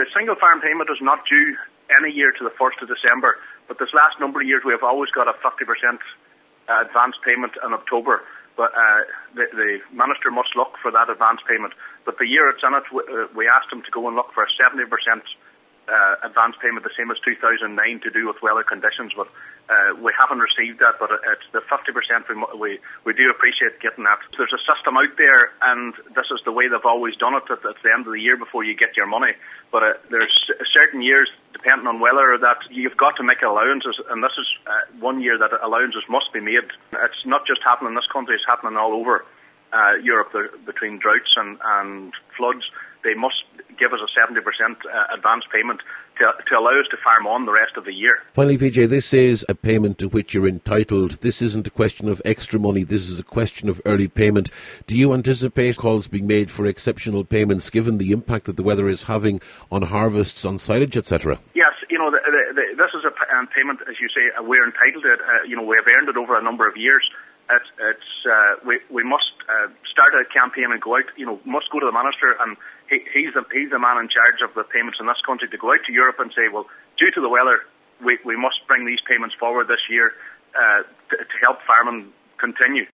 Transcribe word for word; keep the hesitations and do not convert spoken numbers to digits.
single farm payment is not due any year to the first of December, but this last number of years we have always got a fifty percent uh, advance payment in October. But uh, the, the minister must look for that advance payment. But the year it's in it, we, uh, we asked him to go and look for a seventy percent uh, advance payment, the same as two thousand nine, to do with weather conditions. But uh, we haven't received that. But it's the fifty percent we, we we do appreciate getting that. There's a system out there, and this is the way they've always done it. At, at the end of the year before you get your money. But uh, there's certain years, depending on weather, that you've got to make allowances, and this is uh, one year that allowances must be made. It's not just happening in this country; it's happening all over uh, Europe. There, between droughts and, and floods, they must give us a seventy percent uh, advance payment to, to allow us to farm on the rest of the year. Finally, P J, this is a payment to which you're entitled. This isn't a question of extra money. This is a question of early payment. Do you anticipate calls being made for exceptional payments given the impact that the weather is having on harvests, on silage, et cetera? Yes, you know, the, the, the, this is a p- payment, as you say, uh, we're entitled to it. Uh, you know, we have earned it over a number of years. It's, it's uh, we we must uh, start a campaign and go out. You know, must go to the minister, and he, he's the he's the man in charge of the payments in this country, to go out to Europe and say, well, due to the weather, we we must bring these payments forward this year uh, to, to help farming continue.